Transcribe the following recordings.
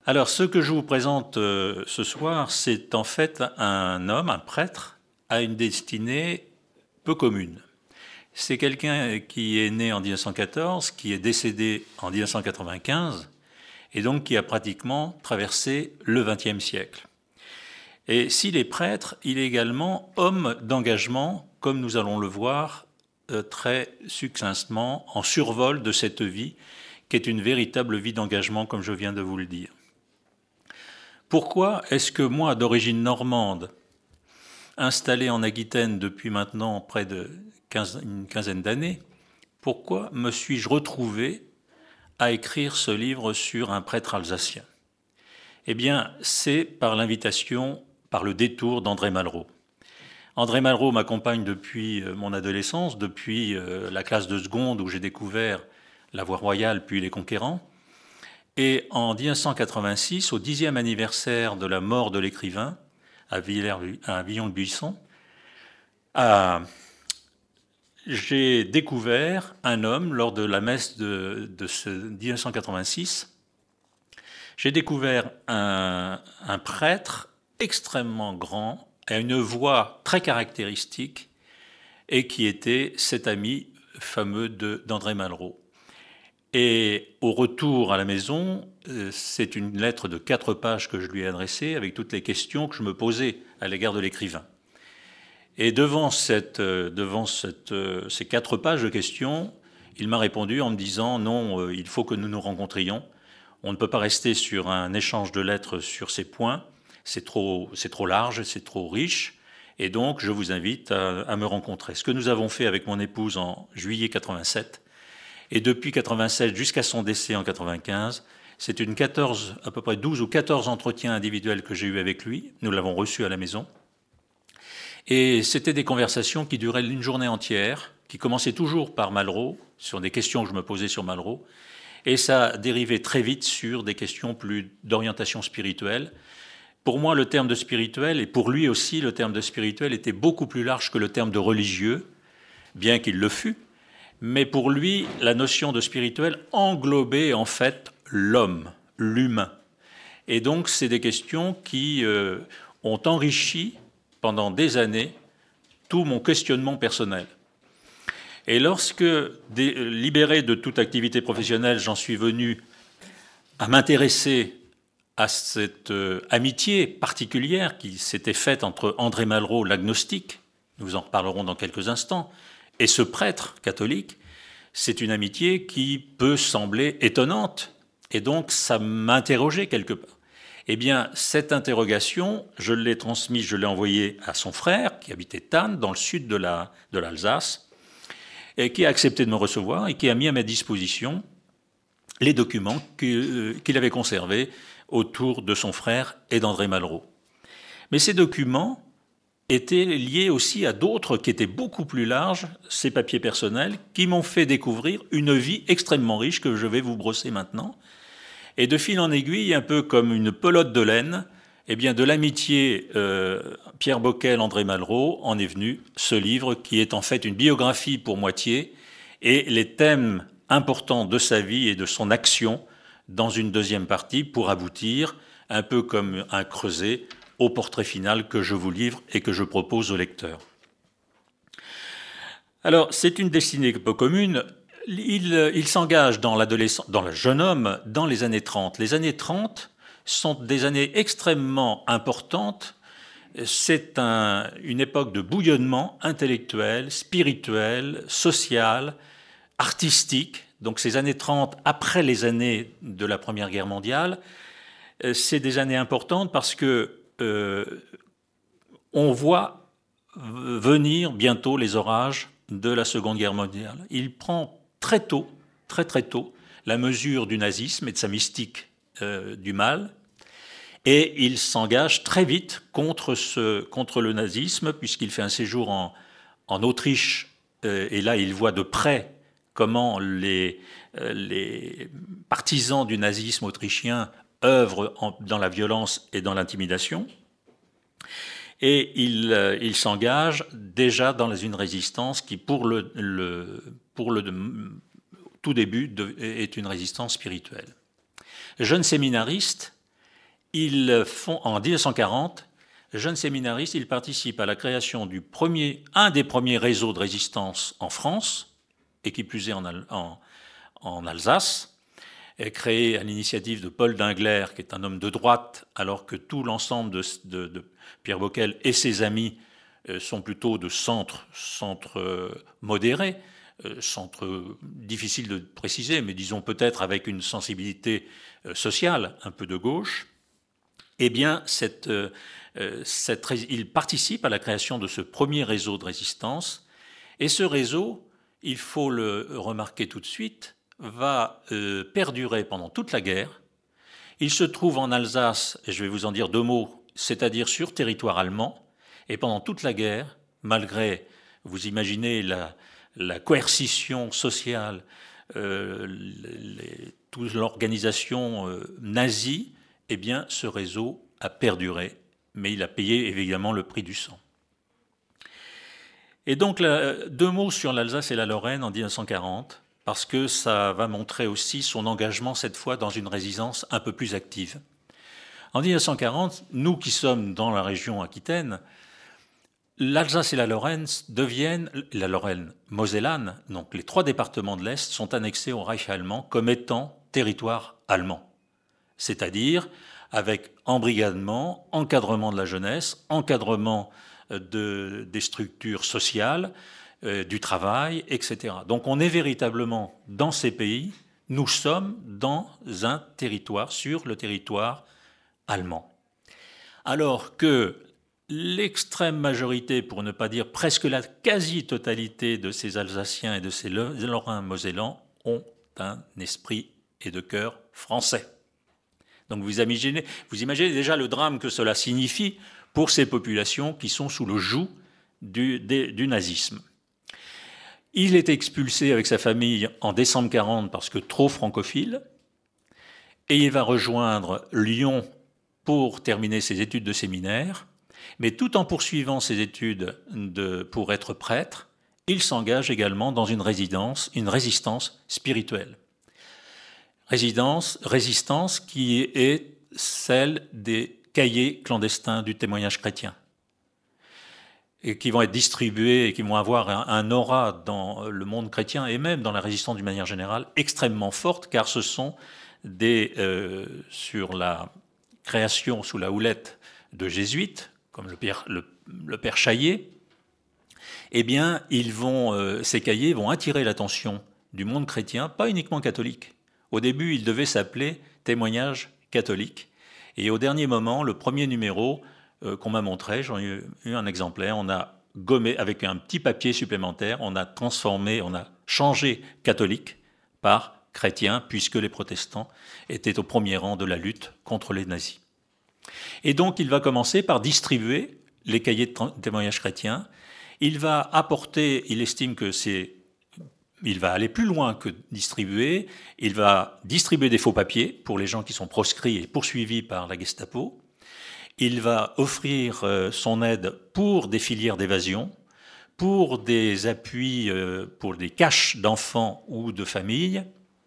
Alors, ce que je vous présente ce soir, c'est en fait un homme, un prêtre, à une destinée peu commune. C'est quelqu'un qui est né en 1914, qui est décédé en 1995, et donc qui a pratiquement traversé le XXe siècle. Et s'il est prêtre, il est également homme d'engagement, comme nous allons le voir très succinctement, en survol de cette vie, qui est une véritable vie d'engagement, comme je viens de vous le dire. Pourquoi est-ce que moi, d'origine normande, installé en Aquitaine depuis maintenant près de une quinzaine d'années, pourquoi me suis-je retrouvé à écrire ce livre sur un prêtre alsacien? Eh bien, c'est par l'invitation, par le détour d'André Malraux. André Malraux m'accompagne depuis mon adolescence, depuis la classe de seconde où j'ai découvert la Voie royale puis les Conquérants. Et en 1986, au 10e anniversaire de la mort de l'écrivain, à Villon-le-Buisson, j'ai découvert un homme lors de la messe de ce 1986. J'ai découvert un prêtre extrêmement grand, à une voix très caractéristique, et qui était cet ami fameux d'André Malraux. Et au retour à la maison, c'est une lettre de 4 pages que je lui ai adressée avec toutes les questions que je me posais à l'égard de l'écrivain. Et devant ces 4 pages de questions, il m'a répondu en me disant « Non, il faut que nous nous rencontrions. On ne peut pas rester sur un échange de lettres sur ces points. C'est trop large, c'est trop riche. Et donc, je vous invite à me rencontrer. » Ce que nous avons fait avec mon épouse en juillet 87. Et depuis 87 jusqu'à son décès en 95, c'est à peu près 12 ou 14 entretiens individuels que j'ai eus avec lui. Nous l'avons reçu à la maison. Et c'était des conversations qui duraient une journée entière, qui commençaient toujours par Malraux, sur des questions que je me posais sur Malraux. Et ça dérivait très vite sur des questions plus d'orientation spirituelle. Pour moi, le terme de spirituel, et pour lui aussi, le terme de spirituel était beaucoup plus large que le terme de religieux, bien qu'il le fût. Mais pour lui, la notion de spirituel englobait en fait l'homme, l'humain. Et donc, c'est des questions qui ont enrichi pendant des années tout mon questionnement personnel. Et lorsque, libéré de toute activité professionnelle, j'en suis venu à m'intéresser à cette amitié particulière qui s'était faite entre André Malraux, l'agnostique, nous en reparlerons dans quelques instants, et ce prêtre catholique, c'est une amitié qui peut sembler étonnante. Et donc, ça m'interrogeait quelque part. Eh bien, cette interrogation, je l'ai transmise, je l'ai envoyée à son frère, qui habitait Thann, dans le sud de l'Alsace, et qui a accepté de me recevoir et qui a mis à ma disposition les documents qu'il avait conservés autour de son frère et d'André Malraux. Mais ces documents étaient liés aussi à d'autres qui étaient beaucoup plus larges, ces papiers personnels, qui m'ont fait découvrir une vie extrêmement riche que je vais vous brosser maintenant. Et de fil en aiguille, un peu comme une pelote de laine, eh bien de l'amitié Pierre Boquel-André Malraux en est venu ce livre qui est en fait une biographie pour moitié et les thèmes importants de sa vie et de son action dans une deuxième partie pour aboutir, un peu comme un creuset, au portrait final que je vous livre et que je propose au lecteur. Alors, c'est une destinée peu commune. Il s'engage dans le jeune homme dans les années 30. Les années 30 sont des années extrêmement importantes. C'est une époque de bouillonnement intellectuel, spirituel, social, artistique. Donc ces années 30, après les années de la Première Guerre mondiale, c'est des années importantes parce que on voit venir bientôt les orages de la Seconde Guerre mondiale. Il prend très tôt, très très tôt, la mesure du nazisme et de sa mystique du mal, et il s'engage très vite contre le nazisme, puisqu'il fait un séjour en Autriche, et là il voit de près comment les partisans du nazisme autrichien œuvrent dans la violence et dans l'intimidation. Et il s'engage déjà dans une résistance qui, pour le tout début, est une résistance spirituelle. Jeune séminariste, En 1940, jeunes séminaristes, ils participent à la création un des premiers réseaux de résistance en France, et qui plus est en Alsace, créé à l'initiative de Paul Dingler, qui est un homme de droite, alors que tout l'ensemble de Pierre Boquel et ses amis sont plutôt de centre modéré, centre difficile de préciser, mais disons peut-être avec une sensibilité sociale un peu de gauche. Eh bien, il participe à la création de ce premier réseau de résistance. Et ce réseau, il faut le remarquer tout de suite, va perdurer pendant toute la guerre. Il se trouve en Alsace, et je vais vous en dire 2 mots, c'est-à-dire sur territoire allemand. Et pendant toute la guerre, malgré, vous imaginez, la coercition sociale, toute l'organisation nazie, eh bien, ce réseau a perduré, mais il a payé évidemment le prix du sang. Et donc, 2 mots sur l'Alsace et la Lorraine en 1940, parce que ça va montrer aussi son engagement, cette fois, dans une résistance un peu plus active. En 1940, nous qui sommes dans la région Aquitaine, l'Alsace et la Lorraine deviennent, la Lorraine mosellane, donc les 3 départements de l'Est, sont annexés au Reich allemand comme étant territoire allemand. C'est-à-dire avec embrigadement, encadrement de la jeunesse, encadrement des structures sociales, du travail, etc. Donc on est véritablement dans ces pays, nous sommes dans un territoire, sur le territoire allemand. Alors que l'extrême majorité, pour ne pas dire presque la quasi-totalité de ces Alsaciens et de ces Lorrains mosellans ont un esprit et de cœur français. Donc vous imaginez déjà le drame que cela signifie pour ces populations qui sont sous le joug du nazisme. Il est expulsé avec sa famille en décembre 1940 parce que trop francophile, et il va rejoindre Lyon pour terminer ses études de séminaire, mais tout en poursuivant ses études pour être prêtre, il s'engage également dans une résistance spirituelle. Résistance qui est celle des cahiers clandestins du témoignage chrétien, et qui vont être distribués et qui vont avoir un aura dans le monde chrétien et même dans la résistance d'une manière générale extrêmement forte, car ce sont sur la création sous la houlette de jésuites, comme le père Chaillet, eh bien, ces cahiers vont attirer l'attention du monde chrétien, pas uniquement catholique. Au début, il devait s'appeler Témoignage catholique. Et au dernier moment, le premier numéro qu'on m'a montré, j'en ai eu un exemplaire, on a gommé avec un petit papier supplémentaire, on a changé catholique par chrétien, puisque les protestants étaient au premier rang de la lutte contre les nazis. Et donc, il va commencer par distribuer les cahiers de témoignages chrétiens. Il va apporter, il estime que il va aller plus loin que distribuer. Il va distribuer des faux papiers pour les gens qui sont proscrits et poursuivis par la Gestapo. Il va offrir son aide pour des filières d'évasion, pour des appuis, pour des caches d'enfants ou de familles,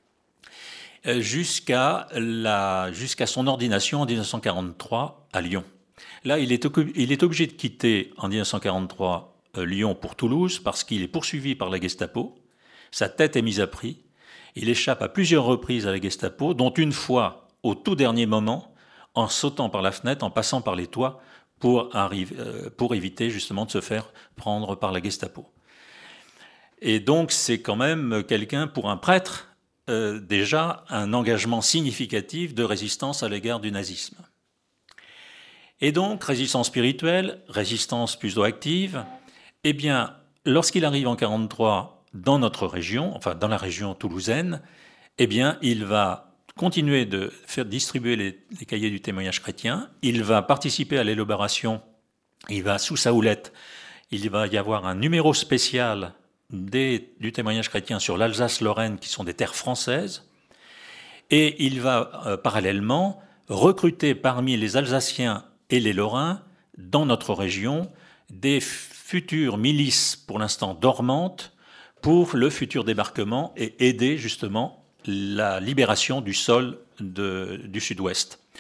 jusqu'à son ordination en 1943 à Lyon. Là, il est obligé de quitter en 1943 Lyon pour Toulouse parce qu'il est poursuivi par la Gestapo. Sa tête est mise à prix. Il échappe à plusieurs reprises à la Gestapo, dont une fois au tout dernier moment, en sautant par la fenêtre, en passant par les toits, pour éviter justement de se faire prendre par la Gestapo. Et donc c'est quand même quelqu'un, pour un prêtre, déjà un engagement significatif de résistance à l'égard du nazisme. Et donc, résistance spirituelle, résistance plutôt active, eh bien, lorsqu'il arrive en 1943 dans notre région, enfin dans la région toulousaine, eh bien, il va continuer de faire distribuer les cahiers du témoignage chrétien, il va participer à l'élaboration, il va, sous sa houlette, il va y avoir un numéro spécial du témoignage chrétien sur l'Alsace-Lorraine, qui sont des terres françaises, et il va parallèlement recruter parmi les Alsaciens et les Lorrains, dans notre région, des futures milices, pour l'instant dormantes, pour le futur débarquement et aider justement la libération du sol du sud-ouest.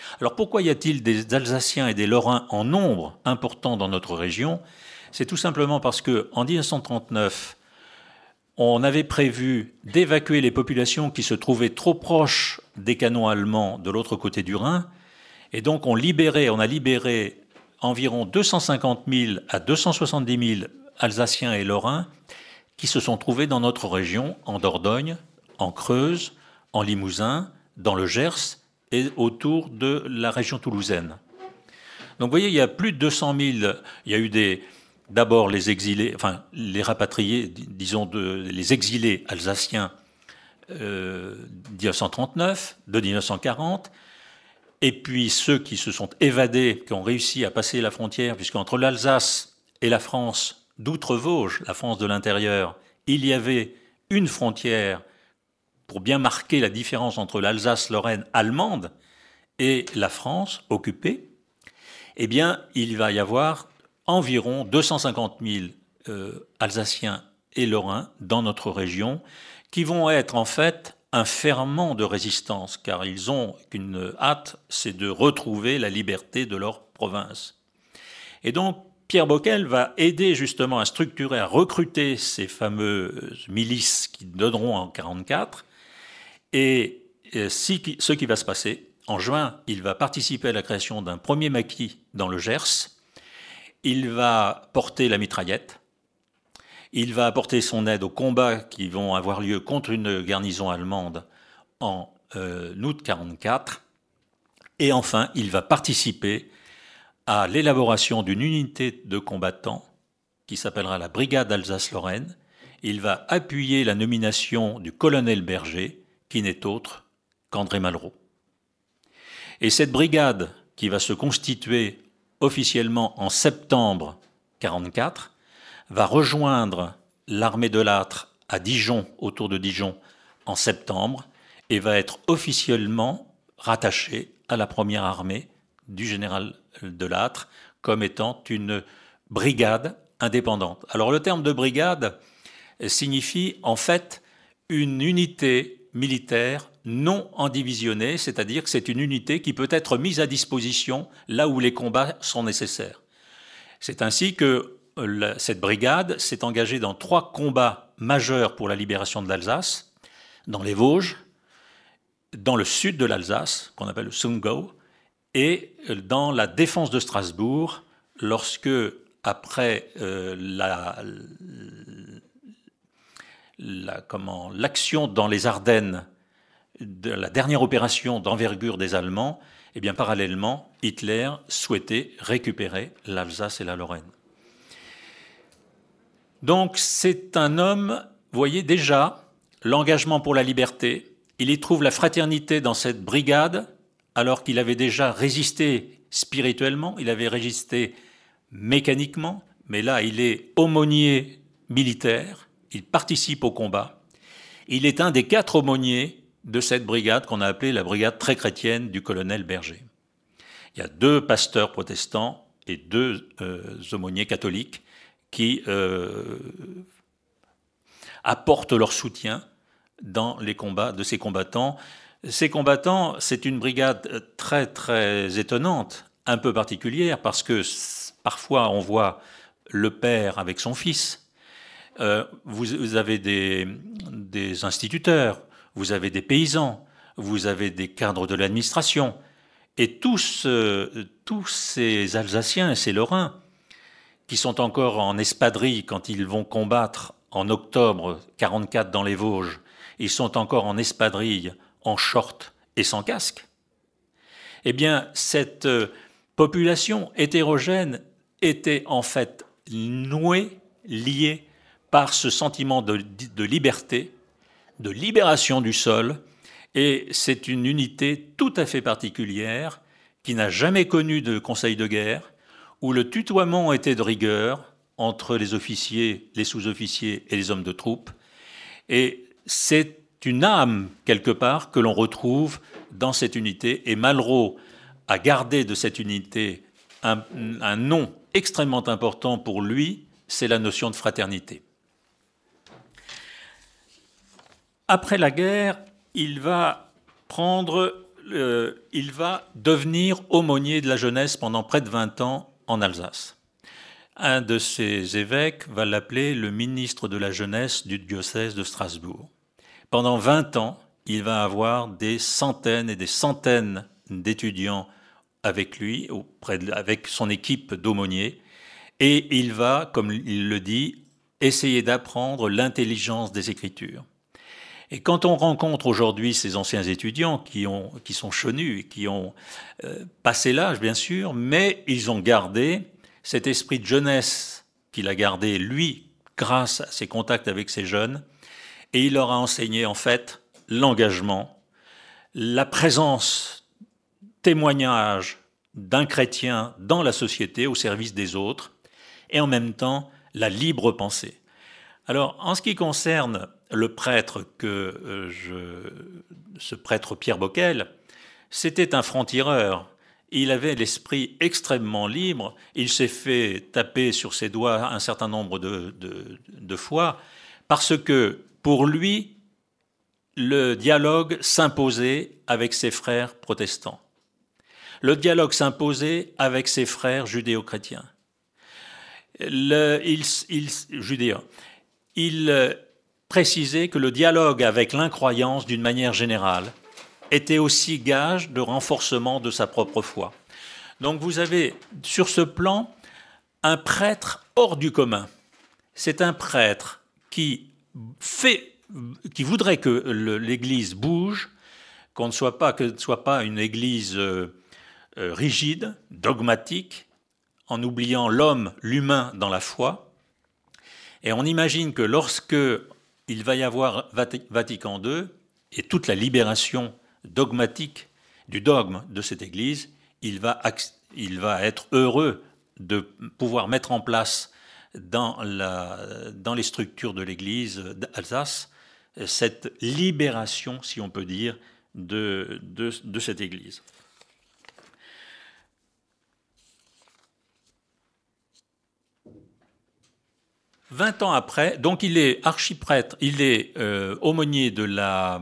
Alors pourquoi y a-t-il des Alsaciens et des Lorrains en nombre important dans notre région? C'est tout simplement parce qu'en 1939, on avait prévu d'évacuer les populations qui se trouvaient trop proches des canons allemands de l'autre côté du Rhin. Et donc on a libéré environ 250 000 à 270 000 Alsaciens et Lorrains qui se sont trouvés dans notre région, en Dordogne, en Creuse, en Limousin, dans le Gers et autour de la région toulousaine. Donc vous voyez, il y a plus de 200 000, il y a eu d'abord les exilés, enfin les rapatriés, disons les exilés alsaciens de 1939, de 1940, et puis ceux qui se sont évadés, qui ont réussi à passer la frontière, puisqu'entre l'Alsace et la France d'outre-Vosges, la France de l'intérieur, il y avait une frontière pour bien marquer la différence entre l'Alsace-Lorraine allemande et la France occupée. Eh bien, il va y avoir environ 250 000 Alsaciens et Lorrains dans notre région qui vont être en fait un ferment de résistance, car ils ont qu'une hâte, c'est de retrouver la liberté de leur province. Et donc, Pierre Boquel va aider justement à structurer, à recruter ces fameuses milices qui donneront en 1944. Et ce qui va se passer, en juin, il va participer à la création d'un premier maquis dans le Gers. Il va porter la mitraillette. Il va apporter son aide aux combats qui vont avoir lieu contre une garnison allemande en août 1944. Et enfin, il va participer à l'élaboration d'une unité de combattants qui s'appellera la Brigade Alsace-Lorraine. Il va appuyer la nomination du colonel Berger, qui n'est autre qu'André Malraux. Et cette brigade, qui va se constituer officiellement en septembre 1944, va rejoindre l'armée de Lattre à Dijon, autour de Dijon, en septembre, et va être officiellement rattachée à la première armée du général de Lattre, comme étant une brigade indépendante. Alors le terme de brigade signifie en fait une unité militaire non endivisionnée, c'est-à-dire que c'est une unité qui peut être mise à disposition là où les combats sont nécessaires. C'est ainsi que cette brigade s'est engagée dans 3 combats majeurs pour la libération de l'Alsace, dans les Vosges, dans le sud de l'Alsace, qu'on appelle le Sundgau, et dans la défense de Strasbourg, lorsque, après l'action dans les Ardennes, de la dernière opération d'envergure des Allemands, eh bien, parallèlement, Hitler souhaitait récupérer l'Alsace et la Lorraine. Donc, c'est un homme, vous voyez déjà, l'engagement pour la liberté. Il y trouve la fraternité dans cette brigade, alors qu'il avait déjà résisté spirituellement, il avait résisté mécaniquement, mais là, il est aumônier militaire, il participe au combat. Il est un des 4 aumôniers de cette brigade qu'on a appelée la brigade très chrétienne du colonel Berger. Il y a 2 pasteurs protestants et 2 aumôniers catholiques qui apportent leur soutien dans les combats de ces combattants. Ces combattants, c'est une brigade très très étonnante, un peu particulière, parce que parfois on voit le père avec son fils. Vous avez des instituteurs, vous avez des paysans, vous avez des cadres de l'administration, et tous ces Alsaciens et ces Lorrains qui sont encore en espadrille quand ils vont combattre en octobre 1944 dans les Vosges, ils sont encore en espadrille, en short et sans casque. Eh bien, cette population hétérogène était en fait nouée, liée par ce sentiment de liberté, de libération du sol, et c'est une unité tout à fait particulière qui n'a jamais connu de conseil de guerre, où le tutoiement était de rigueur entre les officiers, les sous-officiers et les hommes de troupe. Et c'est une âme, quelque part, que l'on retrouve dans cette unité. Et Malraux a gardé de cette unité un nom extrêmement important pour lui, c'est la notion de fraternité. Après la guerre, il va prendre il va devenir aumônier de la jeunesse pendant près de 20 ans en Alsace. Un de ses évêques va l'appeler le ministre de la jeunesse du diocèse de Strasbourg. Pendant 20 ans, il va avoir des centaines et des centaines d'étudiants avec lui, avec son équipe d'aumôniers, et il va, comme il le dit, essayer d'apprendre l'intelligence des Écritures. Et quand on rencontre aujourd'hui ces anciens étudiants qui sont chenus et qui ont passé l'âge, bien sûr, mais ils ont gardé cet esprit de jeunesse qu'il a gardé, lui, grâce à ses contacts avec ces jeunes, et il leur a enseigné, en fait, l'engagement, la présence, témoignage d'un chrétien dans la société, au service des autres, et en même temps, la libre pensée. Alors, en ce qui concerne le prêtre ce prêtre Pierre Boquel, c'était un franc-tireur. Il avait l'esprit extrêmement libre. Il s'est fait taper sur ses doigts un certain nombre de fois parce que, pour lui, le dialogue s'imposait avec ses frères protestants. Le dialogue s'imposait avec ses frères judéo-chrétiens. Judéens. Il précisait que le dialogue avec l'incroyance, d'une manière générale, était aussi gage de renforcement de sa propre foi. Donc vous avez, sur ce plan, un prêtre hors du commun. C'est un prêtre qui voudrait que l'Église bouge, que ne soit pas une Église rigide, dogmatique, en oubliant l'humain dans la foi. Et on imagine que lorsque il va y avoir Vatican II et toute la libération dogmatique du dogme de cette Église, il va être heureux de pouvoir mettre en place dans les structures de l'Église d'Alsace cette libération, si on peut dire, de cette Église. Vingt ans après, donc il est archiprêtre, il est aumônier de la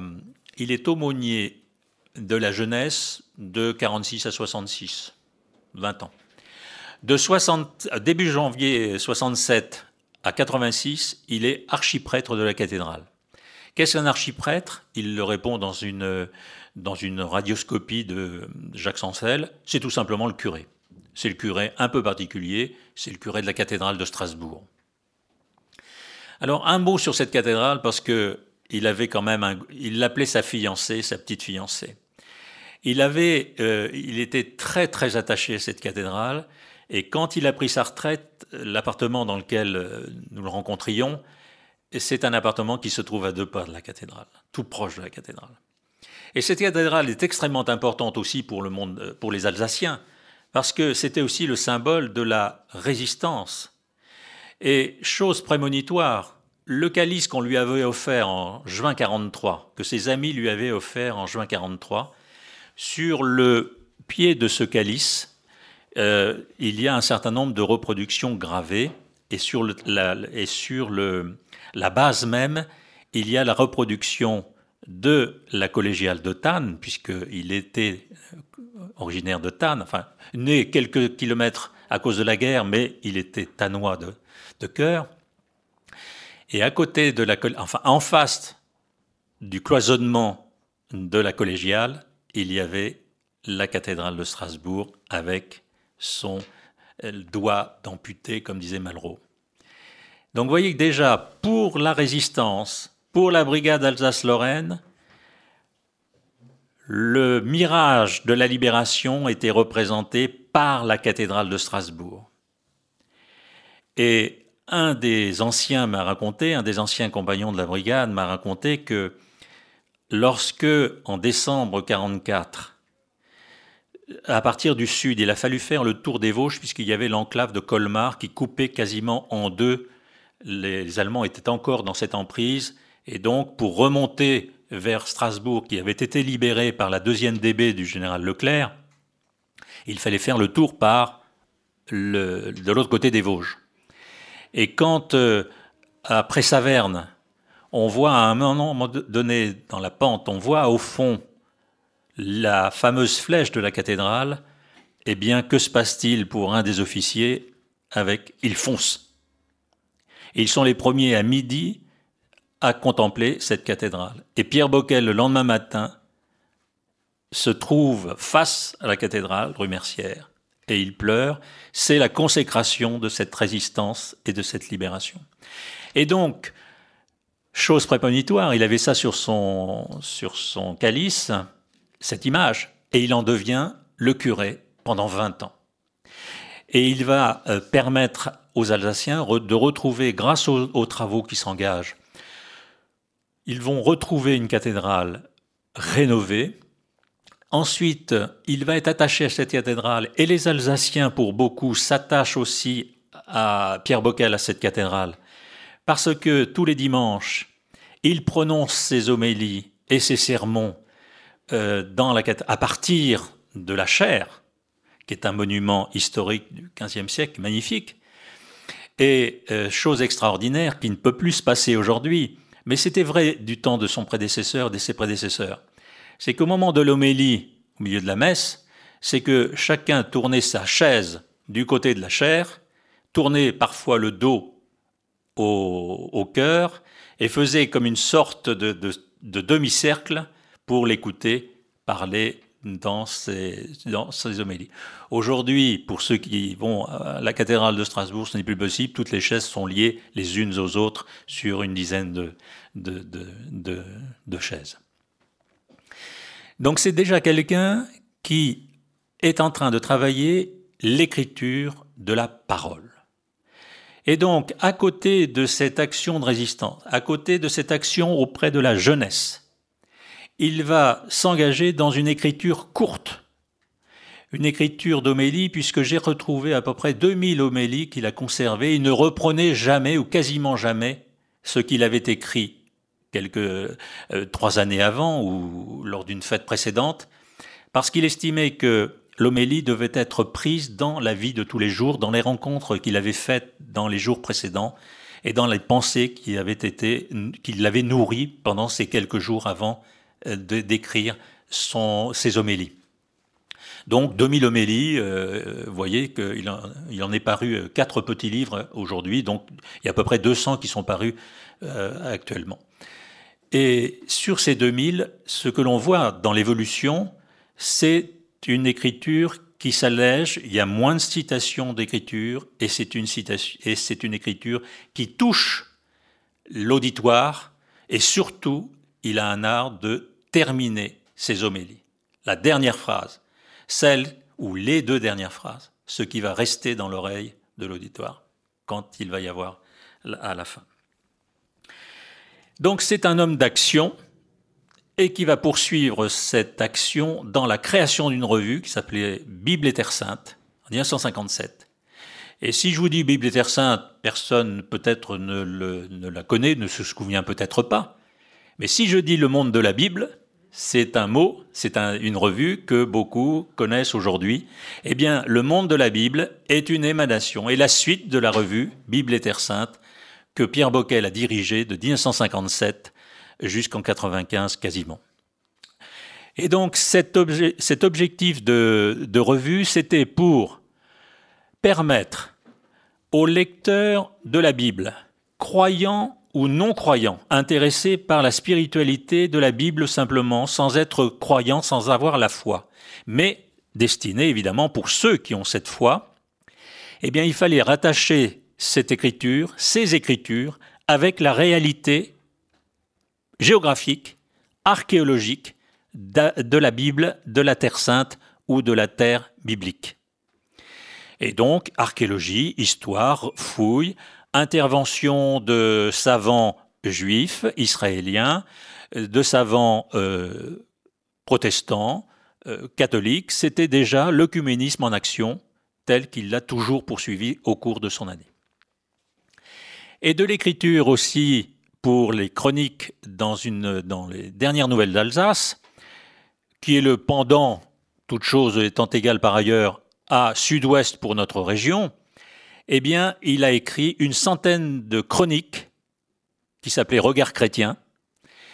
jeunesse de 46 à 66, 20 ans. Début janvier 67 à 86, il est archiprêtre de la cathédrale. Qu'est-ce qu'un archiprêtre ? Il le répond dans une radioscopie de Jacques Sancel, c'est tout simplement le curé. C'est le curé un peu particulier, c'est le curé de la cathédrale de Strasbourg. Alors, un mot sur cette cathédrale, parce que il l'appelait sa fiancée, sa petite fiancée. Il était très, très attaché à cette cathédrale, et quand il a pris sa retraite, l'appartement dans lequel nous le rencontrions, c'est un appartement qui se trouve à 2 pas de la cathédrale, tout proche de la cathédrale. Et cette cathédrale est extrêmement importante aussi pour le monde, pour les Alsaciens, parce que c'était aussi le symbole de la résistance. Et chose prémonitoire, le calice qu'on lui avait offert en juin 43, que ses amis lui avaient offert en juin 43, sur le pied de ce calice, il y a un certain nombre de reproductions gravées, et sur la base même, il y a la reproduction de la collégiale de Thann, puisqu'il était originaire de Thann, enfin, né quelques kilomètres à cause de la guerre, mais il était thannois de cœur. Et à côté en face du cloisonnement de la collégiale, il y avait la cathédrale de Strasbourg avec son doigt d'amputé, comme disait Malraux. Donc vous voyez que déjà, pour la résistance, pour la brigade Alsace-Lorraine, le mirage de la libération était représenté par la cathédrale de Strasbourg. Et un des anciens compagnons de la brigade m'a raconté que lorsque, en décembre 1944, à partir du sud, il a fallu faire le tour des Vosges, puisqu'il y avait l'enclave de Colmar qui coupait quasiment en deux. Les Allemands étaient encore dans cette emprise, et donc pour remonter vers Strasbourg, qui avait été libéré par la 2e DB du général Leclerc, il fallait faire le tour de l'autre côté des Vosges. Et quand, après Saverne, on voit à un moment donné dans la pente, on voit au fond la fameuse flèche de la cathédrale, eh bien, que se passe-t-il pour un des officiers avec « ils foncent ». Et ils sont les premiers à midi à contempler cette cathédrale. Et Pierre Boquel, le lendemain matin, se trouve face à la cathédrale, rue Mercière, et il pleure. C'est la consécration de cette résistance et de cette libération. Et donc, chose prémonitoire, il avait ça sur son calice, cette image, et il en devient le curé pendant 20 ans. Et il va permettre aux Alsaciens de retrouver, grâce aux travaux qui s'engagent, ils vont retrouver une cathédrale rénovée. Ensuite, il va être attaché à cette cathédrale, et les Alsaciens, pour beaucoup, s'attachent aussi à Pierre Boquel, à cette cathédrale, parce que tous les dimanches, il prononce ses homélies et ses sermons à partir de la chaire, qui est un monument historique du XVe siècle, magnifique, et chose extraordinaire qui ne peut plus se passer aujourd'hui, mais c'était vrai du temps de son prédécesseur, de ses prédécesseurs, c'est qu'au moment de l'homélie, au milieu de la messe, c'est que chacun tournait sa chaise du côté de la chaire, tournait parfois le dos au chœur, et faisait comme une sorte de demi-cercle pour l'écouter parler dans ses homélies. Aujourd'hui, pour ceux qui vont à la cathédrale de Strasbourg, ce n'est plus possible. Toutes les chaises sont liées les unes aux autres sur une dizaine de chaises. Donc c'est déjà quelqu'un qui est en train de travailler l'écriture de la parole. Et donc, à côté de cette action de résistance, à côté de cette action auprès de la jeunesse, il va s'engager dans une écriture courte, une écriture d'homélie, puisque j'ai retrouvé à peu près 2000 homélies qu'il a conservées. Il ne reprenait jamais ou quasiment jamais ce qu'il avait écrit 3 années avant ou lors d'une fête précédente, parce qu'il estimait que l'homélie devait être prise dans la vie de tous les jours, dans les rencontres qu'il avait faites dans les jours précédents et dans les pensées qui l'avaient nourri pendant ces quelques jours avant d'écrire ses homélies. Donc 2000 homélies, vous voyez qu'il en est paru 4 petits livres aujourd'hui, donc il y a à peu près 200 qui sont parus actuellement. Et sur ces 2000, ce que l'on voit dans l'évolution, c'est une écriture qui s'allège, il y a moins de citations d'écriture, et c'est une écriture qui touche l'auditoire, et surtout, il a un art de terminer ses homélies. La dernière phrase, celle ou les 2 dernières phrases, ce qui va rester dans l'oreille de l'auditoire quand il va y avoir à la fin. Donc c'est un homme d'action, et qui va poursuivre cette action dans la création d'une revue qui s'appelait Bible et Terre Sainte, en 1957. Et si je vous dis Bible et Terre Sainte, personne peut-être ne la connaît, ne se souvient peut-être pas. Mais si je dis le monde de la Bible, c'est un mot, une revue que beaucoup connaissent aujourd'hui. Eh bien, le monde de la Bible est une émanation et la suite de la revue Bible et Terre Sainte que Pierre Boquel a dirigée de 1957 jusqu'en 1995 quasiment. Et donc cet objectif de revue, c'était pour permettre aux lecteurs de la Bible, croyants ou non-croyants, intéressés par la spiritualité de la Bible simplement, sans être croyants, sans avoir la foi, mais destiné évidemment pour ceux qui ont cette foi, eh bien il fallait rattacher ces écritures, avec la réalité géographique, archéologique de la Bible, de la Terre Sainte ou de la Terre biblique. Et donc, archéologie, histoire, fouilles, intervention de savants juifs, israéliens, de savants protestants, catholiques, c'était déjà l'œcuménisme en action, tel qu'il l'a toujours poursuivi au cours de son année. Et de l'écriture aussi, pour les chroniques dans les dernières nouvelles d'Alsace, qui est le pendant, toute chose étant égale par ailleurs, à Sud-Ouest pour notre région, eh bien, il a écrit une centaine de chroniques qui s'appelaient Regards chrétiens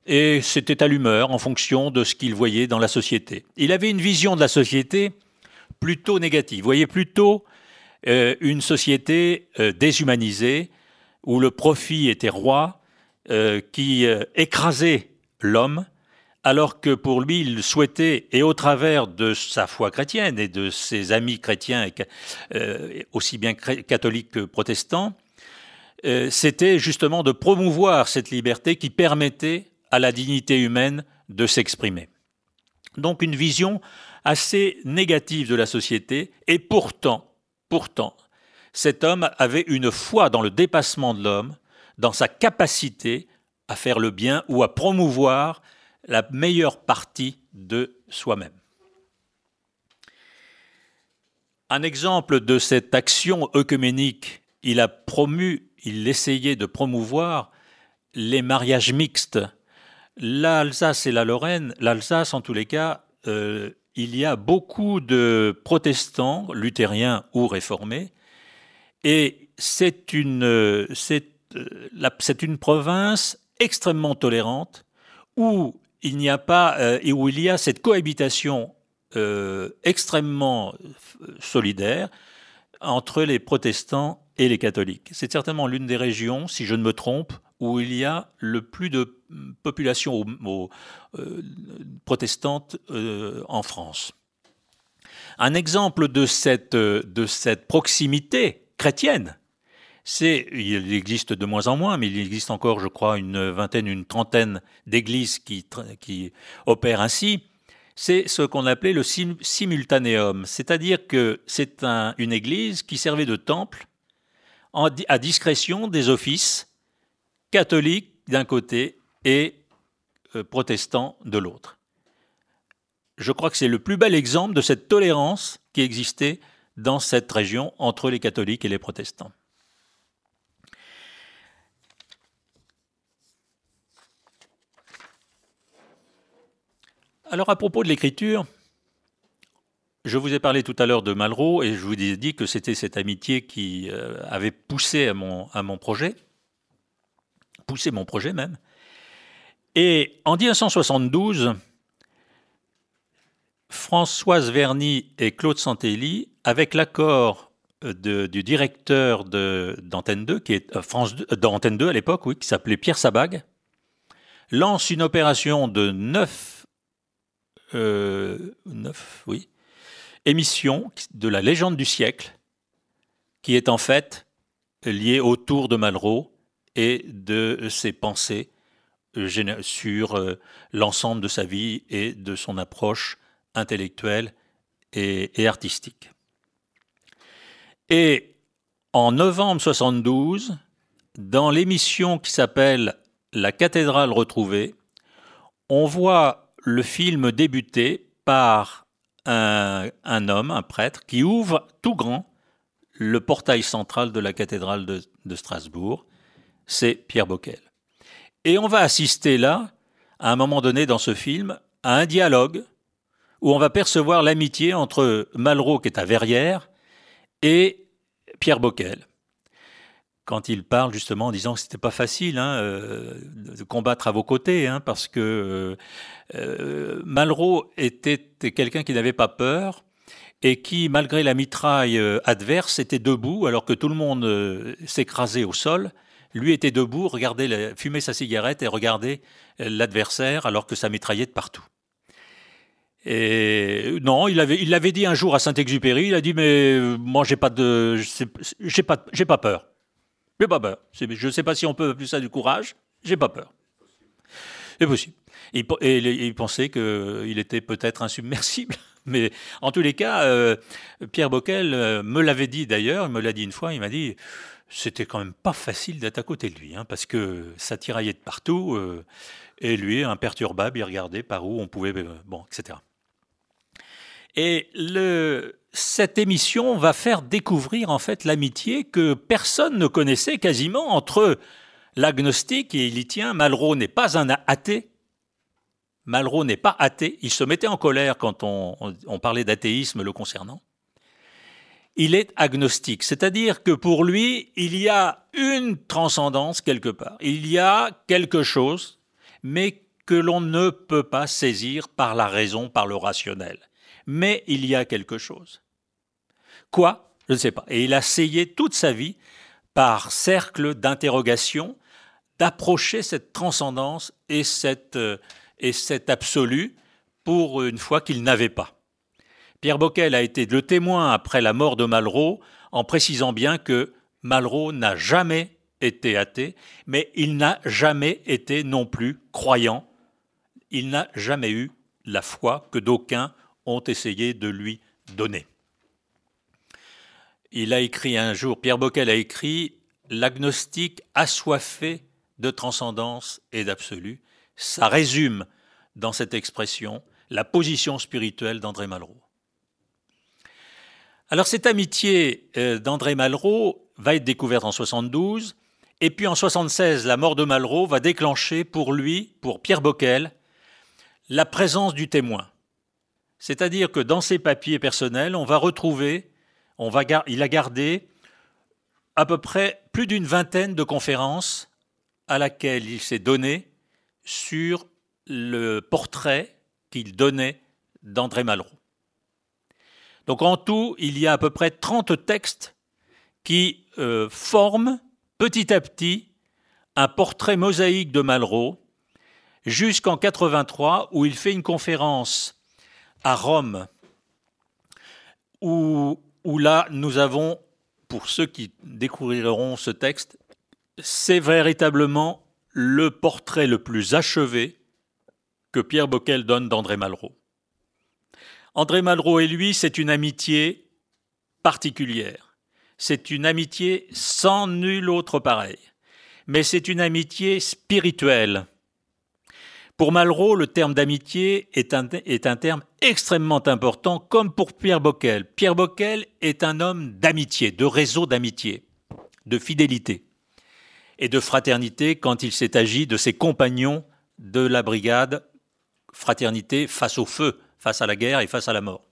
et c'était à l'humeur en fonction de ce qu'il voyait dans la société. Il avait une vision de la société plutôt négative. Vous voyez plutôt une société déshumanisée où le profit était roi, qui écrasait l'homme, alors que pour lui, il souhaitait, et au travers de sa foi chrétienne et de ses amis chrétiens, aussi bien catholiques que protestants, c'était justement de promouvoir cette liberté qui permettait à la dignité humaine de s'exprimer. Donc une vision assez négative de la société, et pourtant, cet homme avait une foi dans le dépassement de l'homme, dans sa capacité à faire le bien ou à promouvoir la meilleure partie de soi-même. Un exemple de cette action œcuménique, il essayait de promouvoir les mariages mixtes. L'Alsace et la Lorraine, l'Alsace en tous les cas, il y a beaucoup de protestants, luthériens ou réformés, et c'est une province extrêmement tolérante où il n'y a pas et où il y a cette cohabitation extrêmement solidaire entre les protestants et les catholiques. C'est certainement l'une des régions, si je ne me trompe, où il y a le plus de population protestante en France. Un exemple de cette proximité chrétienne, il existe de moins en moins, mais il existe encore, je crois, une trentaine d'églises qui opèrent ainsi, c'est ce qu'on appelait le simultanéum, c'est-à-dire que c'est une église qui servait de temple à discrétion des offices catholiques d'un côté et protestants de l'autre. Je crois que c'est le plus bel exemple de cette tolérance qui existait dans cette région entre les catholiques et les protestants. Alors à propos de l'écriture, je vous ai parlé tout à l'heure de Malraux et je vous ai dit que c'était cette amitié qui avait poussé à mon projet, poussé mon projet même. Et en 1972, Françoise Verny et Claude Santelli, avec l'accord du directeur d'Antenne 2, qui est d'Antenne 2 à l'époque, oui, qui s'appelait Pierre Sabag, lance une opération de 9 émissions de la légende du siècle, qui est en fait liée autour de Malraux et de ses pensées sur l'ensemble de sa vie et de son approche intellectuelle et artistique. Et en novembre 1972, dans l'émission qui s'appelle La cathédrale retrouvée, on voit le film débuter par un homme, un prêtre, qui ouvre tout grand le portail central de la cathédrale de Strasbourg. C'est Pierre Boquel. Et on va assister là, à un moment donné dans ce film, à un dialogue où on va percevoir l'amitié entre Malraux, qui est à Verrières, et Pierre Boquel. Quand il parle justement en disant que c'était pas facile de combattre à vos côtés, parce que Malraux était quelqu'un qui n'avait pas peur et qui, malgré la mitraille adverse, était debout alors que tout le monde s'écrasait au sol. Lui était debout, fumait sa cigarette et regardait l'adversaire alors que ça mitraillait de partout. Et non, il l'avait dit un jour à Saint-Exupéry, il a dit mais moi j'ai pas peur. J'ai pas peur. Je ne sais pas si on peut appeler ça du courage. J'ai pas peur. C'est possible. Et il pensait qu'il était peut-être insubmersible. Mais en tous les cas, Pierre Boquel me l'avait dit d'ailleurs. Il me l'a dit une fois. Il m'a dit c'était quand même pas facile d'être à côté de lui, parce que ça tiraillait de partout. Et lui, imperturbable, il regardait par où on pouvait, etc. Et cette émission va faire découvrir en fait l'amitié que personne ne connaissait quasiment entre l'agnostique, et il y tient, Malraux n'est pas un athée. Malraux n'est pas athée. Il se mettait en colère quand on parlait d'athéisme le concernant. Il est agnostique, c'est-à-dire que pour lui, il y a une transcendance quelque part. Il y a quelque chose, mais que l'on ne peut pas saisir par la raison, par le rationnel. Mais il y a quelque chose. Quoi ? Je ne sais pas. Et il a essayé toute sa vie, par cercle d'interrogation, d'approcher cette transcendance et cet absolu pour une fois qu'il n'avait pas. Pierre Boquel a été le témoin après la mort de Malraux, en précisant bien que Malraux n'a jamais été athée, mais il n'a jamais été non plus croyant. Il n'a jamais eu la foi que d'aucuns ont essayé de lui donner. Il a écrit un jour, Pierre Boquel a écrit « L'agnostique assoiffé de transcendance et d'absolu ». Ça résume dans cette expression la position spirituelle d'André Malraux. Alors cette amitié d'André Malraux va être découverte en 72, et puis en 76, la mort de Malraux va déclencher pour lui, pour Pierre Boquel, la présence du témoin. C'est-à-dire que dans ses papiers personnels, on va retrouver, il a gardé à peu près plus d'une vingtaine de conférences à laquelle il s'est donné sur le portrait qu'il donnait d'André Malraux. Donc en tout, il y a à peu près 30 textes qui forment petit à petit un portrait mosaïque de Malraux jusqu'en 83 où il fait une conférence à Rome où là nous avons, pour ceux qui découvriront ce texte, c'est véritablement le portrait le plus achevé que Pierre Boquel donne d'André Malraux. André Malraux et lui, c'est une amitié particulière. C'est une amitié sans nul autre pareil. Mais c'est une amitié spirituelle. Pour Malraux, le terme d'amitié est un terme extrêmement important, comme pour Pierre Boquel. Pierre Boquel est un homme d'amitié, de réseau d'amitié, de fidélité et de fraternité quand il s'est agi de ses compagnons de la brigade, fraternité face au feu, face à la guerre et face à la mort.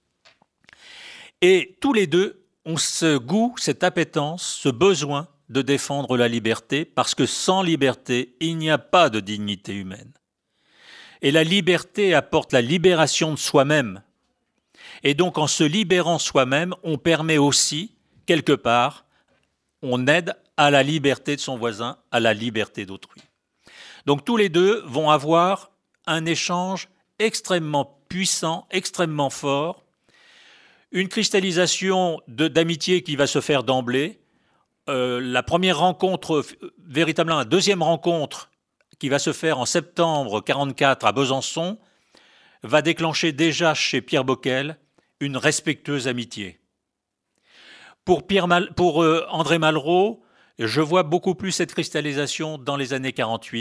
Et tous les deux ont ce goût, cette appétence, ce besoin de défendre la liberté, parce que sans liberté, il n'y a pas de dignité humaine. Et la liberté apporte la libération de soi-même. Et donc en se libérant soi-même, on permet aussi, quelque part, on aide à la liberté de son voisin, à la liberté d'autrui. Donc tous les deux vont avoir un échange extrêmement puissant, extrêmement fort, une cristallisation d'amitié qui va se faire d'emblée, la première rencontre, véritablement la deuxième rencontre qui va se faire en septembre 1944 à Besançon, va déclencher déjà chez Pierre Boquel une respectueuse amitié. Pour André Malraux, je vois beaucoup plus cette cristallisation dans les années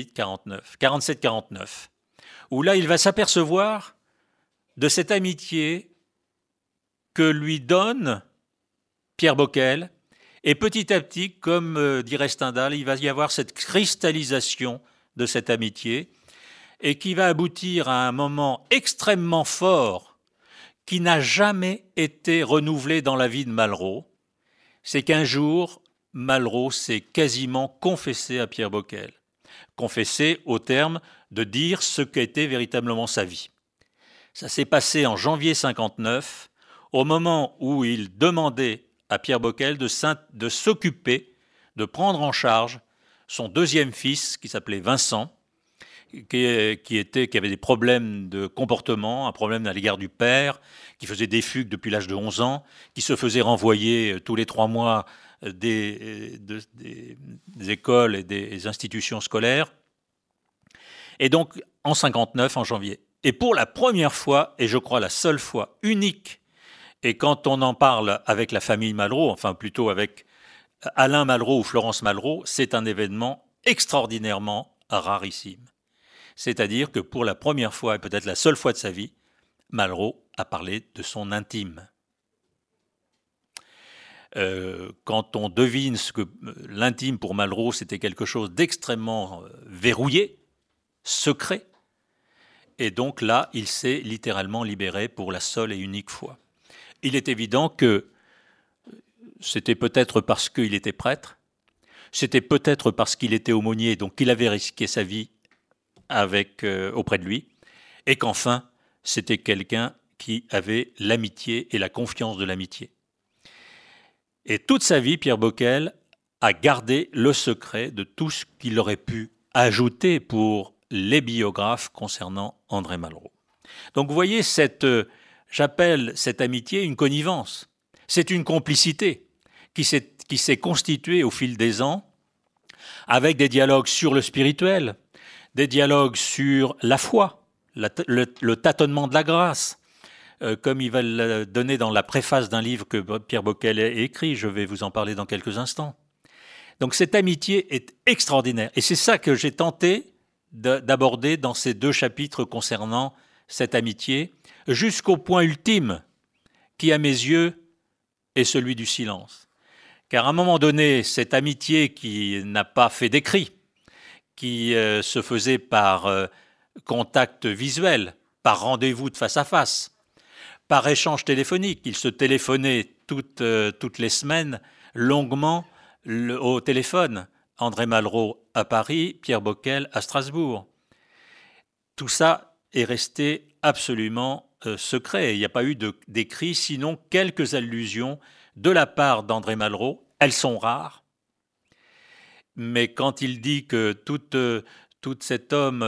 47-49, où là il va s'apercevoir de cette amitié que lui donne Pierre Boquel, et petit à petit, comme dirait Stendhal, il va y avoir cette cristallisation de cette amitié, et qui va aboutir à un moment extrêmement fort qui n'a jamais été renouvelé dans la vie de Malraux. C'est qu'un jour, Malraux s'est quasiment confessé à Pierre Boquel, confessé au terme de dire ce qu'était véritablement sa vie. Ça s'est passé en janvier 1959, au moment où il demandait à Pierre Boquel de s'occuper, de prendre en charge son deuxième fils, qui s'appelait Vincent, qui avait des problèmes de comportement, un problème à l'égard du père, qui faisait des fugues depuis l'âge de 11 ans, qui se faisait renvoyer tous les 3 mois des écoles et des institutions scolaires. Et donc, en 1959, en janvier. Et pour la première fois, et je crois la seule fois, unique, et quand on en parle avec la famille Malraux, enfin plutôt avec Alain Malraux ou Florence Malraux, c'est un événement extraordinairement rarissime. C'est-à-dire que pour la première fois, et peut-être la seule fois de sa vie, Malraux a parlé de son intime. Quand on devine ce que l'intime pour Malraux, c'était quelque chose d'extrêmement verrouillé, secret, et donc là, il s'est littéralement libéré pour la seule et unique fois. Il est évident que c'était peut-être parce qu'il était prêtre, c'était peut-être parce qu'il était aumônier, donc qu'il avait risqué sa vie auprès de lui, et qu'enfin, c'était quelqu'un qui avait l'amitié et la confiance de l'amitié. Et toute sa vie, Pierre Boquel a gardé le secret de tout ce qu'il aurait pu ajouter pour les biographes concernant André Malraux. Donc vous voyez, j'appelle cette amitié une connivence. C'est une complicité qui s'est constituée au fil des ans avec des dialogues sur le spirituel, des dialogues sur la foi, le tâtonnement de la grâce, comme il va le donner dans la préface d'un livre que Pierre Boquel a écrit. Je vais vous en parler dans quelques instants. Donc cette amitié est extraordinaire. Et c'est ça que j'ai tenté d'aborder dans ces 2 chapitres concernant cette amitié, jusqu'au point ultime qui, à mes yeux, est celui du silence. Car à un moment donné, cette amitié qui n'a pas fait d'écrit, qui se faisait par contact visuel, par rendez-vous de face à face, par échange téléphonique. Ils se téléphonaient toutes les semaines, longuement, au téléphone. André Malraux à Paris, Pierre Boquel à Strasbourg. Tout ça est resté absolument secret. Il n'y a pas eu d'écrit, sinon quelques allusions de la part d'André Malraux. Elles sont rares. Mais quand il dit que tout cet homme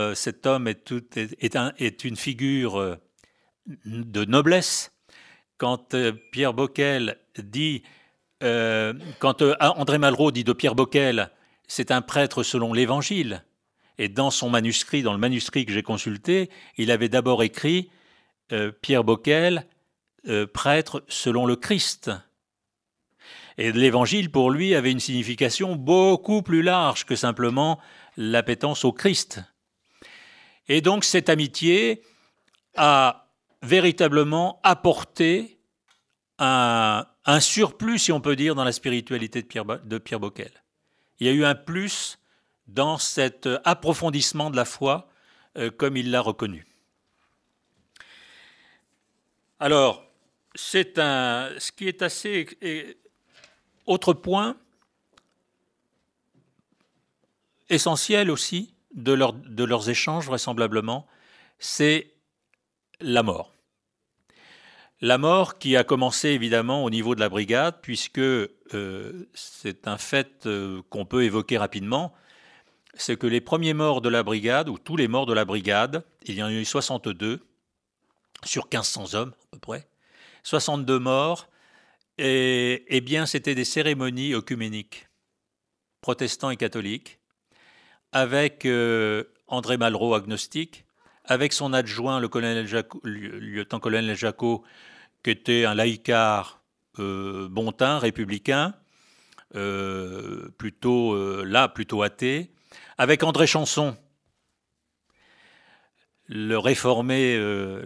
est une figure de noblesse, quand Pierre Boquel dit, quand André Malraux dit de Pierre Boquel, c'est un prêtre selon l'Évangile, et dans son manuscrit, dans le manuscrit que j'ai consulté, il avait d'abord écrit Pierre Boquel, prêtre selon le Christ. Et l'Évangile, pour lui, avait une signification beaucoup plus large que simplement l'appétence au Christ. Et donc cette amitié a véritablement apporté un surplus, si on peut dire, dans la spiritualité de Pierre Boquel. Il y a eu un plus dans cet approfondissement de la foi, comme il l'a reconnu. Alors, ce qui est assez... Autre point essentiel aussi de leurs échanges, vraisemblablement, c'est la mort. La mort qui a commencé évidemment au niveau de la brigade, puisque c'est un fait qu'on peut évoquer rapidement, c'est que les premiers morts de la brigade, ou tous les morts de la brigade, il y en a eu 62 sur 1500 hommes à peu près, 62 morts, et bien c'était des cérémonies œcuméniques, protestants et catholiques, avec André Malraux, agnostique, avec son adjoint, le lieutenant-colonel Jacot, qui était un laïcard bontain, républicain, plutôt athée, avec André Chanson, le réformé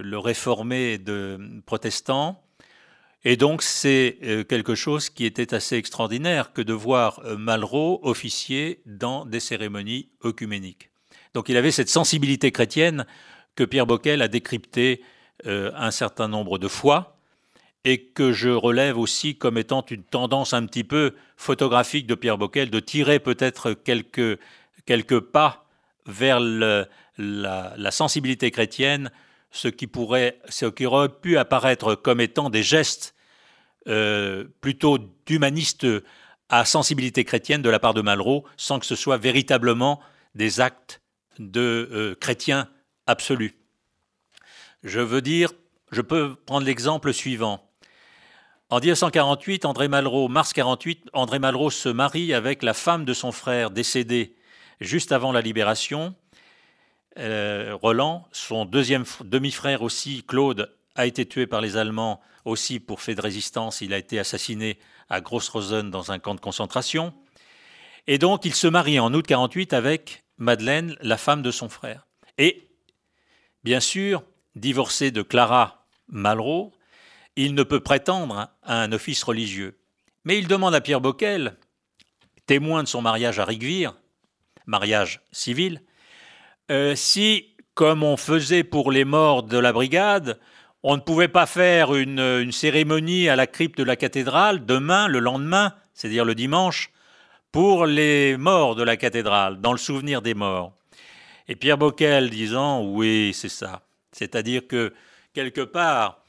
de protestant. Et donc c'est quelque chose qui était assez extraordinaire que de voir Malraux officier dans des cérémonies œcuméniques. Donc il avait cette sensibilité chrétienne que Pierre Boquel a décrypté un certain nombre de fois et que je relève aussi comme étant une tendance un petit peu photographique de Pierre Boquel de tirer peut-être quelques pas vers la sensibilité chrétienne, ce qui aurait pu apparaître comme étant des gestes plutôt d'humanistes à sensibilité chrétienne de la part de Malraux, sans que ce soit véritablement des actes de chrétiens absolus. Je peux prendre l'exemple suivant. En 1948, mars 48, André Malraux se marie avec la femme de son frère décédé juste avant la libération. Roland, son deuxième demi-frère aussi, Claude, a été tué par les Allemands aussi pour fait de résistance. Il a été assassiné à Gross-Rosen dans un camp de concentration. Et donc, il se marie en août 48 avec Madeleine, la femme de son frère. Et, bien sûr, divorcé de Clara Malraux, il ne peut prétendre à un office religieux. Mais il demande à Pierre Boquel, témoin de son mariage à Rigvire, mariage civil, si, comme on faisait pour les morts de la brigade, on ne pouvait pas faire une cérémonie à la crypte de la cathédrale le lendemain, c'est-à-dire le dimanche, pour les morts de la cathédrale, dans le souvenir des morts. Et Pierre Boquel disant oui, c'est ça. C'est-à-dire que quelque part,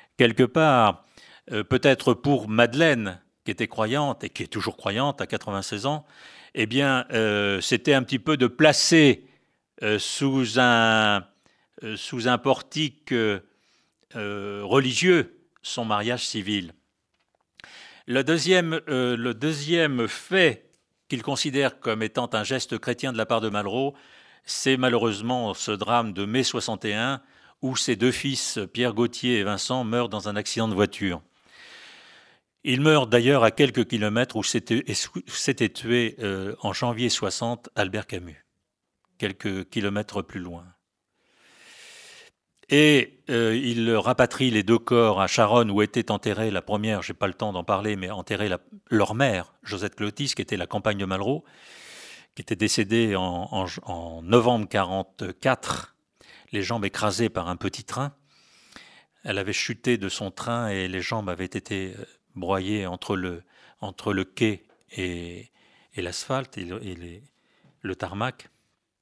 peut-être pour Madeleine, qui était croyante et qui est toujours croyante à 96 ans, eh bien, c'était un petit peu de placer sous un portique religieux son mariage civil. Le deuxième fait qu'il considère comme étant un geste chrétien de la part de Malraux, c'est malheureusement ce drame de mai 61 où ses deux fils, Pierre Gauthier et Vincent, meurent dans un accident de voiture. Ils meurent d'ailleurs à quelques kilomètres où s'était tué en janvier 60 Albert Camus, quelques kilomètres plus loin. Et il rapatrie les deux corps à Charonne où était enterrée la première, j'ai pas le temps d'en parler, mais enterrée leur mère, Josette Clotis, qui était la compagne de Malraux, qui était décédée en novembre 1944, les jambes écrasées par un petit train. Elle avait chuté de son train et les jambes avaient été broyées entre le quai et l'asphalte et le tarmac.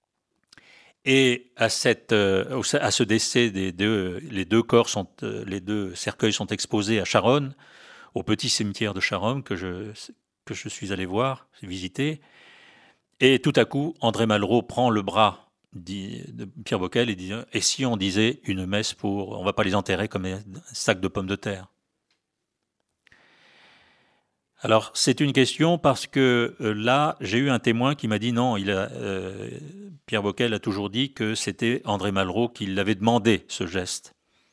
Et à ce décès les deux cercueils sont exposés à Charonne, au petit cimetière de Charonne que je suis allé voir, visiter. Et tout à coup, André Malraux prend le bras de Pierre Boquel et dit « Et si on disait une messe on ne va pas les enterrer comme un sac de pommes de terre ?» Alors, c'est une question parce que là, j'ai eu un témoin qui m'a dit non, Pierre Boquel a toujours dit que c'était André Malraux qui l'avait demandé, ce geste.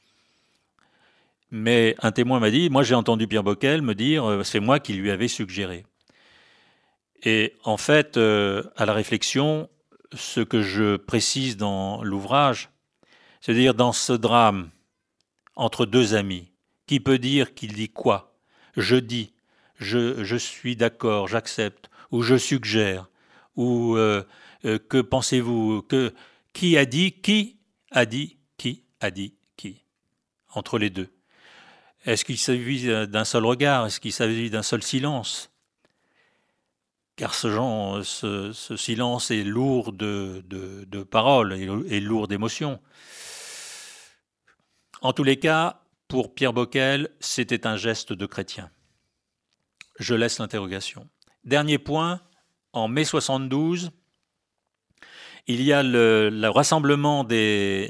Mais un témoin m'a dit, moi j'ai entendu Pierre Boquel me dire, c'est moi qui lui avais suggéré. Et en fait, à la réflexion, ce que je précise dans l'ouvrage, c'est-à-dire dans ce drame entre deux amis, qui peut dire qu'il dit quoi ? Je dis. Je suis d'accord, j'accepte, ou je suggère, ou que pensez-vous, qui a dit, entre les deux. Est-ce qu'il s'agit d'un seul regard? Est-ce qu'il s'agit d'un seul silence? Car ce silence est lourd de paroles et lourd d'émotions. En tous les cas, pour Pierre Boquel, c'était un geste de chrétien. Je laisse l'interrogation. Dernier point, en mai 72, il y a le rassemblement des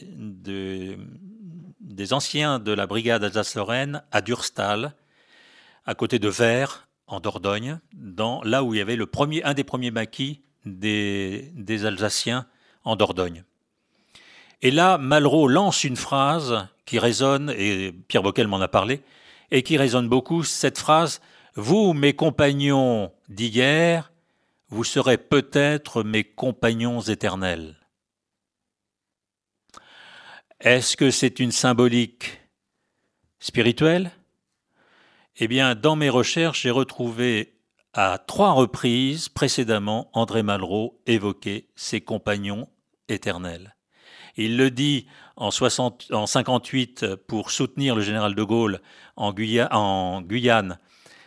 anciens de la brigade Alsace-Lorraine à Durstal, à côté de Vers, en Dordogne, là où il y avait un des premiers maquis des Alsaciens en Dordogne. Et là, Malraux lance une phrase qui résonne, et Pierre Boquel m'en a parlé, et qui résonne beaucoup, cette phrase « Vous, mes compagnons d'hier, vous serez peut-être mes compagnons éternels. » Est-ce que c'est une symbolique spirituelle ? Eh bien, dans mes recherches, j'ai retrouvé à 3 reprises précédemment André Malraux évoquer ses compagnons éternels. Il le dit en 58 pour soutenir le général de Gaulle en Guyane.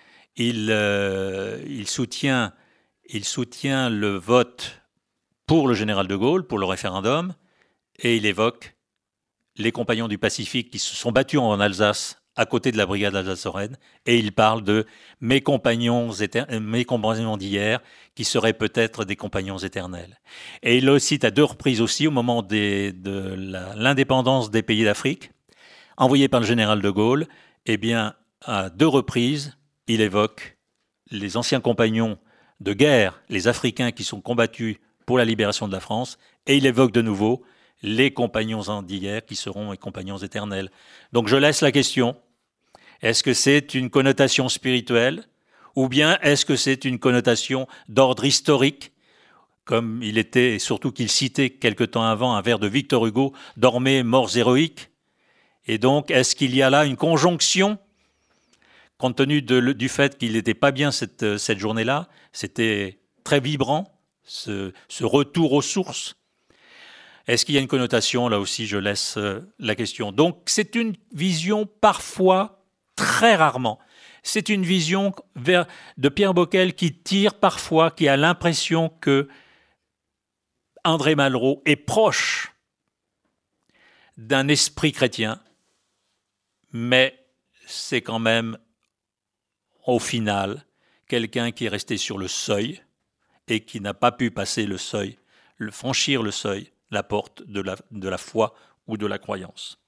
Il soutient le vote pour le général de Gaulle, pour le référendum, et il évoque les compagnons du Pacifique qui se sont battus en Alsace à côté de la brigade Alsace-Lorraine, et il parle de mes compagnons d'hier qui seraient peut-être des compagnons éternels. Et il le cite à 2 reprises aussi au moment de l'indépendance des pays d'Afrique, envoyé par le général de Gaulle. Eh bien, à 2 reprises, il évoque les anciens compagnons de guerre, les Africains qui sont combattus pour la libération de la France, et il évoque de nouveau les compagnons d'hier qui seront les compagnons éternels. Donc je laisse la question. Est-ce que c'est une connotation spirituelle ou bien est-ce que c'est une connotation d'ordre historique, comme il était, et surtout qu'il citait quelque temps avant un vers de Victor Hugo, « Dormez, morts héroïques ». Et donc, est-ce qu'il y a là une conjonction, compte tenu du fait qu'il n'était pas bien cette journée-là, c'était très vibrant, ce retour aux sources. Est-ce qu'il y a une connotation? Là aussi, je laisse la question. Donc, c'est une vision parfois, très rarement, c'est une vision de Pierre Boquel qui tire parfois, qui a l'impression que, André Malraux est proche d'un esprit chrétien, mais c'est quand même, au final, quelqu'un qui est resté sur le seuil et qui n'a pas pu passer le seuil, franchir le seuil, la porte de la foi ou de la croyance.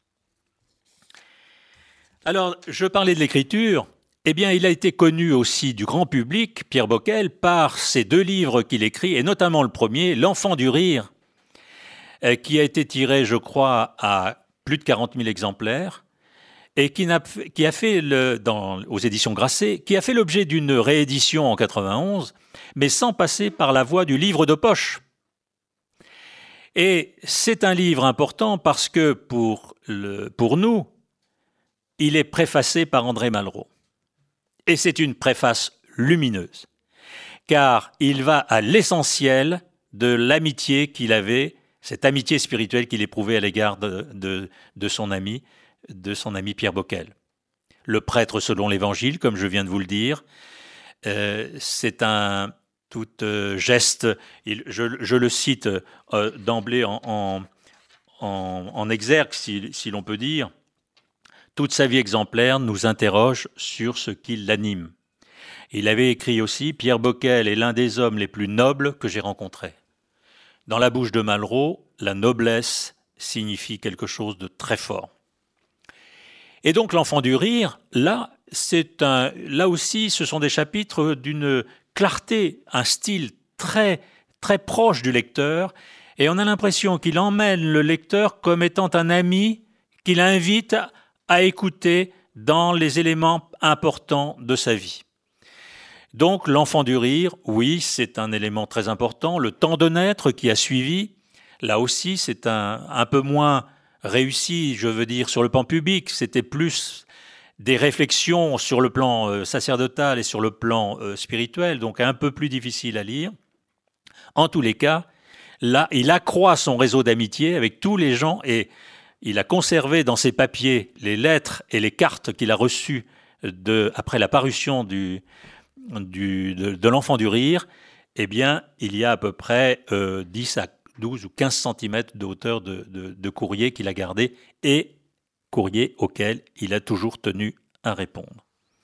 Alors, je parlais de l'écriture. Eh bien, il a été connu aussi du grand public, Pierre Boquel, par ces 2 livres qu'il écrit, et notamment le premier, L'Enfant du rire, qui a été tiré, je crois, à plus de 40 000 exemplaires, et qui a fait, aux éditions Grasset, qui a fait l'objet d'une réédition en 91, mais sans passer par la voie du livre de poche. Et c'est un livre important parce que, pour nous, il est préfacé par André Malraux. Et c'est une préface lumineuse, car il va à l'essentiel de l'amitié qu'il avait, cette amitié spirituelle qu'il éprouvait à l'égard de son ami Pierre Boquel. Le prêtre selon l'Évangile, comme je viens de vous le dire, c'est un tout geste, je le cite d'emblée en exergue, si l'on peut dire. Toute sa vie exemplaire nous interroge sur ce qui l'anime. Il avait écrit aussi « Pierre Boquel est l'un des hommes les plus nobles que j'ai rencontrés ». Dans la bouche de Malraux, la noblesse signifie quelque chose de très fort. Et donc l'Enfant du rire, là aussi, ce sont des chapitres d'une clarté, un style très, très proche du lecteur, et on a l'impression qu'il emmène le lecteur comme étant un ami qu'il invite à écouter dans les éléments importants de sa vie. Donc, l'Enfant du rire, oui, c'est un élément très important. Le temps de naître qui a suivi, là aussi, c'est un peu moins réussi, je veux dire, sur le plan public. C'était plus des réflexions sur le plan sacerdotal et sur le plan spirituel, donc un peu plus difficile à lire. En tous les cas, là, il accroît son réseau d'amitié avec tous les gens et il a conservé dans ses papiers les lettres et les cartes qu'il a reçues après la parution de l'Enfant du rire. Eh bien, il y a à peu près 10 à 12 ou 15 cm de hauteur de courrier qu'il a gardé et courrier auquel il a toujours tenu à répondre.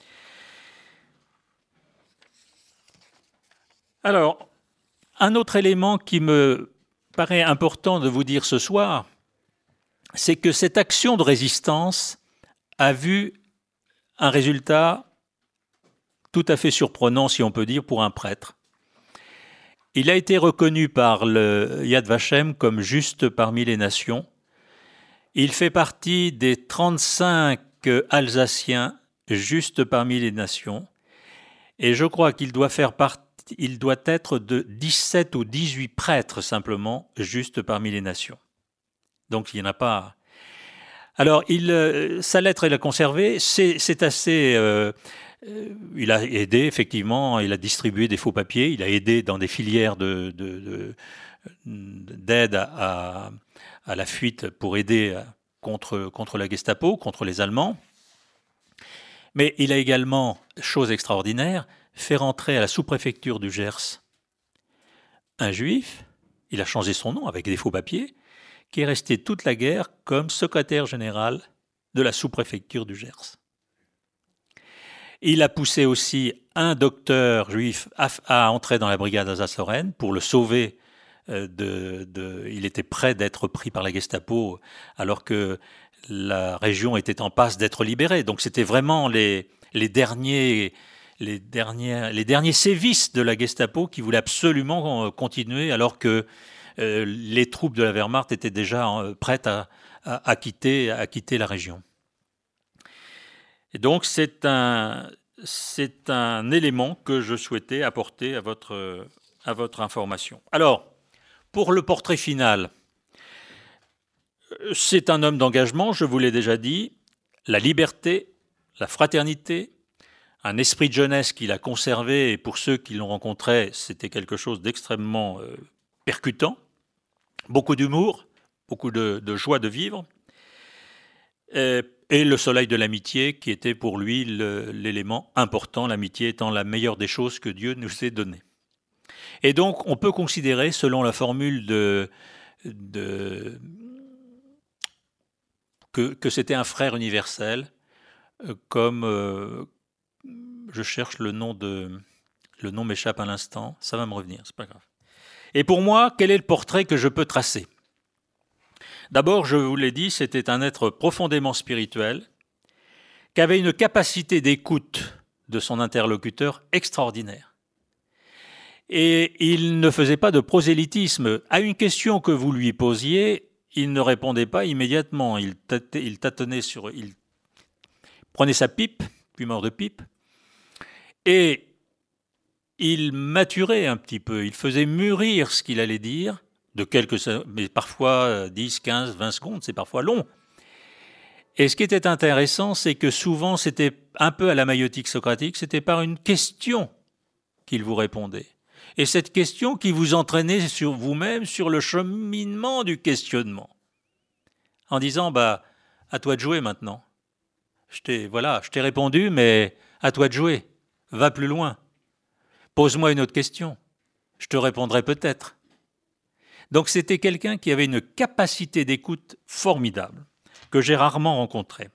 Alors, un autre élément qui me paraît important de vous dire ce soir, c'est que cette action de résistance a vu un résultat tout à fait surprenant, si on peut dire, pour un prêtre. Il a été reconnu par le Yad Vashem comme juste parmi les nations. Il fait partie des 35 Alsaciens juste parmi les nations. Et je crois qu'il doit être de 17 ou 18 prêtres simplement juste parmi les nations. Donc il n'y en a pas. Alors sa lettre, il l'a conservée. C'est assez. Il a aidé effectivement. Il a distribué des faux papiers. Il a aidé dans des filières d'aide à la fuite pour aider contre la Gestapo, contre les Allemands. Mais il a également, chose extraordinaire, fait rentrer à la sous-préfecture du Gers un juif. Il a changé son nom avec des faux papiers, qui est resté toute la guerre comme secrétaire général de la sous-préfecture du Gers. Il a poussé aussi un docteur juif à entrer dans la brigade Alsace-Lorraine pour le sauver. Il était prêt d'être pris par la Gestapo alors que la région était en passe d'être libérée. Donc c'était vraiment les derniers sévices de la Gestapo qui voulaient absolument continuer alors que les troupes de la Wehrmacht étaient déjà prêtes à quitter la région. Et donc c'est un élément que je souhaitais apporter à votre information. Alors, pour le portrait final, c'est un homme d'engagement, je vous l'ai déjà dit, la liberté, la fraternité, un esprit de jeunesse qu'il a conservé, et pour ceux qui l'ont rencontré, c'était quelque chose d'extrêmement percutant, beaucoup d'humour, beaucoup de joie de vivre, et le soleil de l'amitié qui était pour lui l'élément important, l'amitié étant la meilleure des choses que Dieu nous ait données. Et donc, on peut considérer, selon la formule que c'était un frère universel, comme je cherche le nom m'échappe à l'instant, ça va me revenir, c'est pas grave. Et pour moi, quel est le portrait que je peux tracer ? D'abord, je vous l'ai dit, c'était un être profondément spirituel, qui avait une capacité d'écoute de son interlocuteur extraordinaire. Et il ne faisait pas de prosélytisme. À une question que vous lui posiez, il ne répondait pas immédiatement. Il prenait sa pipe, fumeur de pipe, et il maturait un petit peu. Il faisait mûrir ce qu'il allait dire, mais parfois 10, 15, 20 secondes, c'est parfois long. Et ce qui était intéressant, c'est que souvent, c'était un peu à la maïotique socratique, c'était par une question qu'il vous répondait. Et cette question qui vous entraînait sur vous-même, sur le cheminement du questionnement. En disant, à toi de jouer maintenant. Je t'ai répondu, mais à toi de jouer. Va plus loin. Pose-moi une autre question. Je te répondrai peut-être. Donc c'était quelqu'un qui avait une capacité d'écoute formidable, que j'ai rarement rencontré.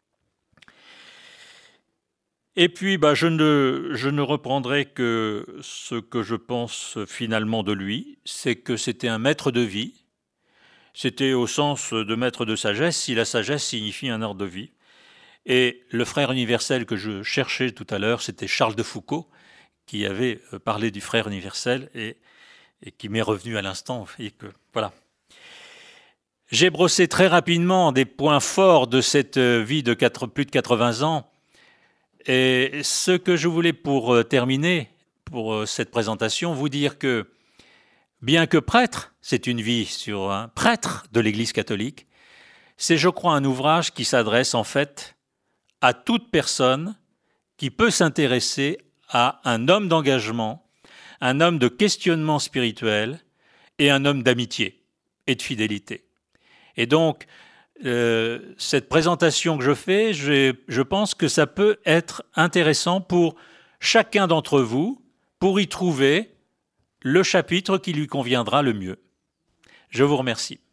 Et puis, je ne reprendrai que ce que je pense finalement de lui, c'est que c'était un maître de vie. C'était au sens de maître de sagesse, si la sagesse signifie un art de vie. Et le frère universel que je cherchais tout à l'heure, c'était Charles de Foucault, qui avait parlé du frère universel et qui m'est revenu à l'instant. Et que, voilà. J'ai brossé très rapidement des points forts de cette vie de plus de 80 ans. Et ce que je voulais pour terminer, pour cette présentation, vous dire que, bien que prêtre, c'est une vie sur un prêtre de l'Église catholique, c'est, je crois, un ouvrage qui s'adresse en fait à toute personne qui peut s'intéresser à un homme d'engagement, un homme de questionnement spirituel et un homme d'amitié et de fidélité. Et donc, cette présentation que je fais, je pense que ça peut être intéressant pour chacun d'entre vous, pour y trouver le chapitre qui lui conviendra le mieux. Je vous remercie.